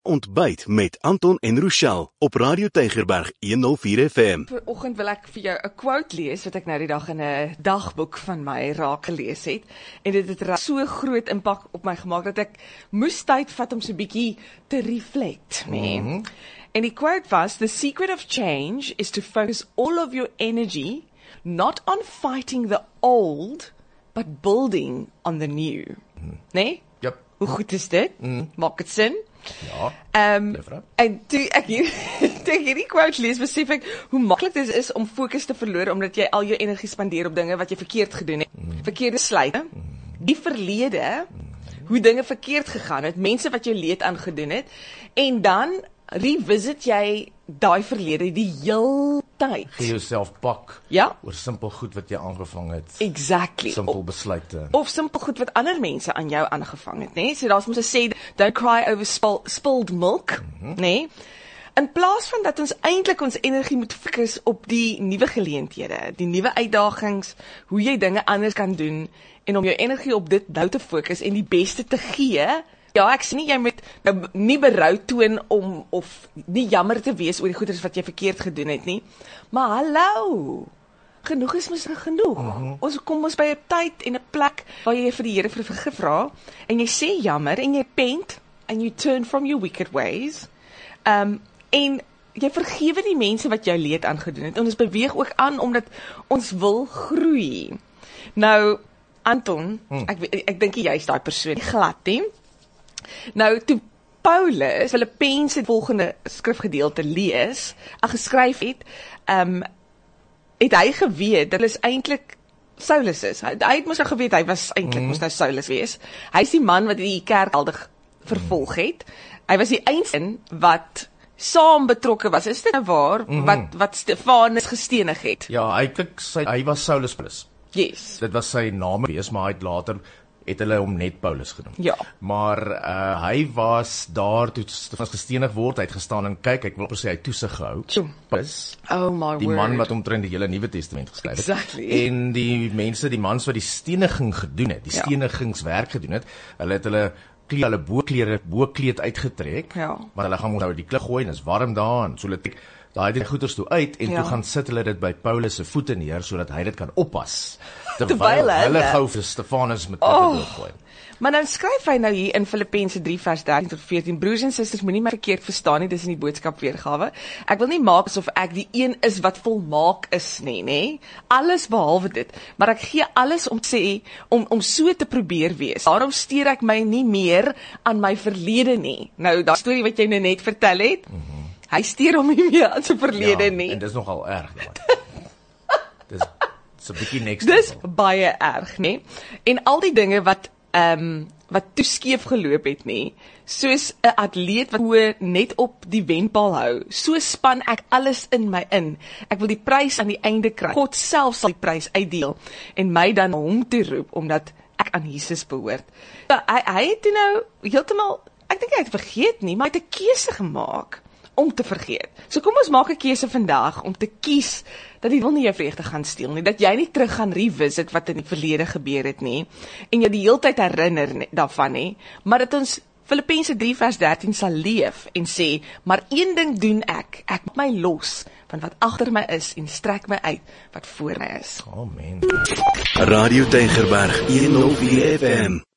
Ontbyt met Anton en Rochelle op Radio Tygerberg 104 FM. Vanoggend wil ek vir jou 'n quote lees wat ek nou die dag in 'n dagboek van my raak gelees het. En dit het so groot impak op my gemaak dat ek moes tyd vat om so 'n bietjie te reflect, nee. En die quote was: "The secret of change is to focus all of your energy not on fighting the old, but building on the new." Nee? Yep. Hoe goed is dit? Maak dit sin? Ja, en toe ek hierdie quote lees, besef ek hoe maklik dit is om fokus te verloor, omdat jy al jou energie spandeer op dinge wat jy verkeerd gedoen het. Verkeerde besluite, die verlede, hoe dinge verkeerd gegaan het, mense wat jou leed aangedoen het, en dan revisit jy daai verlede die heel tyd. Gee jouself pak oor simpel goed wat jy aangevang het. Exactly. Simpel besluite. Of simpel goed wat ander mense aan jou aangevang het, nee? So daar's mos 'n sê, don't cry over spilled milk, nee? In plaas van dat ons eintlik ons energie moet fokus op die nuwe geleenthede, die nuwe uitdagings, hoe jy dinge anders kan doen, en om jou energie op dit nou te fokus en die beste te gee. Ja, ek sê nie jy moet nou nie berou toon om, of nie jammer te wees oor die goeders wat jy verkeerd gedoen het nie, maar hallo, genoeg is mos genoeg. Ons kom ons by 'n tyd en 'n plek waar jy vir die Here vir vergif vra, en jy sê jammer, en jy repent, and you turn from your wicked ways, en jy vergewe die mense wat jou leed aangedoen het, en ons beweeg ook aan, omdat ons wil groei. Nou, Anton, ek dink jy is daai persoon, glad nie. Nou, toe Paulus Filippense die volgende skrifgedeelte lees, geskryf het, het hy geweet, dat is eintlik Saulus is. Hy het mos nou geweet, hy was eintlik moes nou Saulus wees. Hy is die man wat die kerk aldig vervolg het. Hy was die eindsin wat saam betrokke was. Is dit nou waar, wat Stefanus gestenig het? Ja, eintlik, hy was Saulus Paulus. Yes. Dit was sy naam wees, maar hy het later het hulle hom net Paulus genoem. Ja. Maar hy was daar toe Stefanus gestenig word, hy het gestaan en kyk, ek wil sê hy toesig gehou. Paulus, die man wat omtrent die hele Nuwe Testament geskryf het. Exactly. En die mans wat die steniging gedoen het, die stenigingswerk gedoen het, hulle het hulle boekleed uitgetrek, want hulle gaan nou die klip gooi en is warm daar, en so hulle daai die goeders toe uit, en toe gaan sit hulle dit by Paulus se voete neer, sodat hy dit kan oppas, terwyl hulle gou vir Stefanus met klippe doodgooi. Maar nou skryf hy nou hier in Filippense 3 vers 13 tot 14, broers en susters, moenie my verkeerd verstaan nie, dis in die boodskap weergawe. Ek wil nie maak asof ek die een is wat volmaak is nie, nee? Alles behalwe dit, maar ek gee alles om sê, om so te probeer wees. Daarom steur ek my nie meer aan my verlede nie. Nou, daai storie wat jy nou net vertel het, hy steur hom nie meer aan sy verlede nie. En dis nogal erg, dis 'n bietjie next. Dis baie erg, nee? En al die dinge wat toe skeef geloop het, nie, soos 'n atleet wat net op die wenpaal hou, so span ek alles in my in. Ek wil die prys aan die einde kry. God self sal die prys uitdeel, en my dan hom toe roep, omdat ek aan Jesus behoort. Hy het toe nou, heeltemal, ek dink hy het vergeet nie, maar hy het 'n keuse gemaak, om te vergeet. So kom ons maak 'n keuse vandag, om te kies, dat jy wil nie jou vreugde gaan steel nie, dat jy nie terug gaan revisit wat in die verlede gebeur het nie, en jy die hele tyd herinner daarvan nie, maar dat ons Filippense 3 vers 13 sal leef, en sê, maar een ding doen ek maak my los, van wat agter my is, en strek my uit, wat voor my is. Amen. Radio Tygerberg 104 FM.